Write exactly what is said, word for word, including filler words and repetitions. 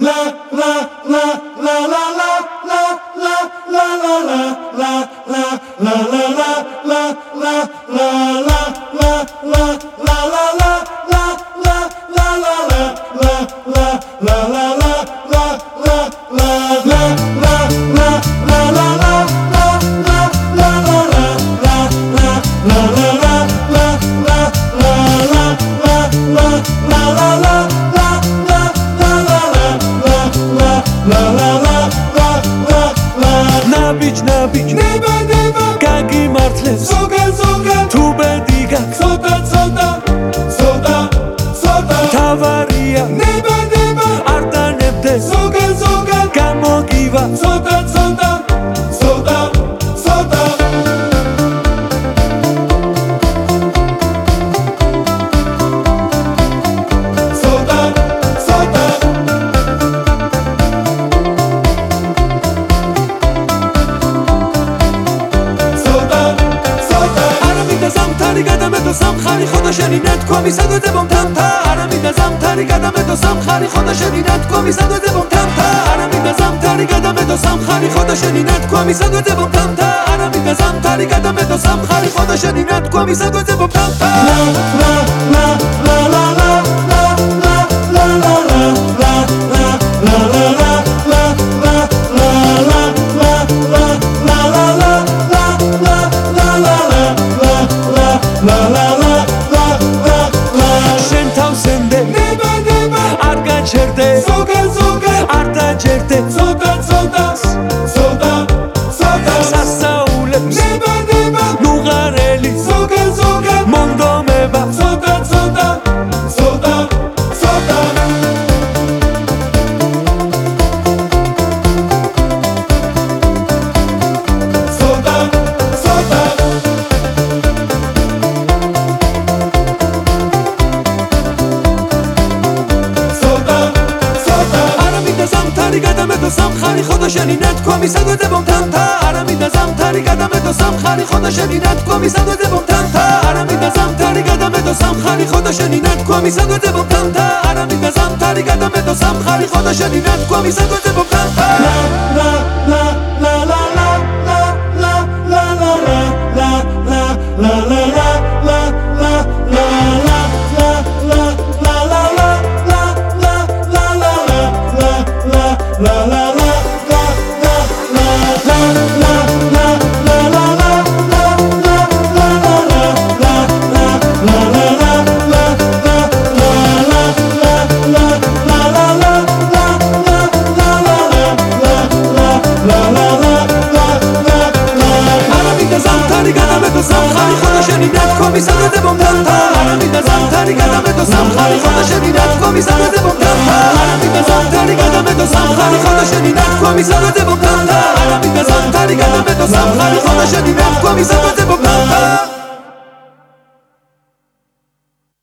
ნაბიჯ ნაბიჯ ნება ნება გაგიმართლეს ზოგან ზოგან თუ ბედი გაქვს ცოტა ცოტა ცოტა ცოტა თავარია ნება ნება არ დანებდეს ზოგან ზოგან გამოგივა ცოტა ცოტა ცოტა ცოტა ცოტა ცოტა ზამთარი გადამეტო სამხარი ხოდა შენი ნათქვამი საგვეძებო მთა არამიდა ზამთარი გადამეტო სამხარი ხოდა შენი ნათქვამი საგვეძებო მთა არამიდა ზამთარი გადამეტო სამხარი ხოდა შენი ნათქვამი საგვეძებო მთა არამიდა ზამთარი გადამეტო სამხარი ხოდა შენი ნათქვამი საგვეძებო მთა ლა ლა ლა ლა ლა ლა ლა ლა ლა ლა ლა ლა ლა La la la la la la შენ თავსენდე ნება ნება არ გაჩერდე ზოგან ზოგან არ დაჯერდე ცოტა ცოტა ცოტა ცოტა სასაულებს ნება ნება ნუღარელი ზოგან ზოგან მონდომება ცოტა ცოტა ცოტა ცოტა ცოტა ცოტა გადამეტო სამხარი ხოდა შენი ნათქვამი საგვეძებო მთა არამიდა ზამთარი გადამეტო სამხარი ხოდა შენი ნათქვამი საგვეძებო მთა არამიდა ზამთარი გადამეტო სამხარი ხოდა შენი ნათქვამი საგვეძებო მთა არამიდა ზამთარი გადამეტო სამხარი ხოდა შენი ნათქვამი საგვეძებო მთა ლა ლა ლა ლა ლა ლა ლა ლა ლა ლა ლა ლა ლა ლა La la la la la la la la la la la la la la la la არამიდა ზამთარი გადამეტო სამხარი ხოდა შენი ნათქვამი საგვეძებო მთა არამიდა ზამთარი გადამეტო სამხარი ხოდა შენი ნათქვამი საგვეძებო მთა არამიდა ზამთარი გადამეტო სამხარი ხოდა შენი ნათქვამი საგვეძებო მთა არამიდა ზამთარი გადამეტო სამხარი ხოდა შენი ნათქვამი საგვეძებო მთა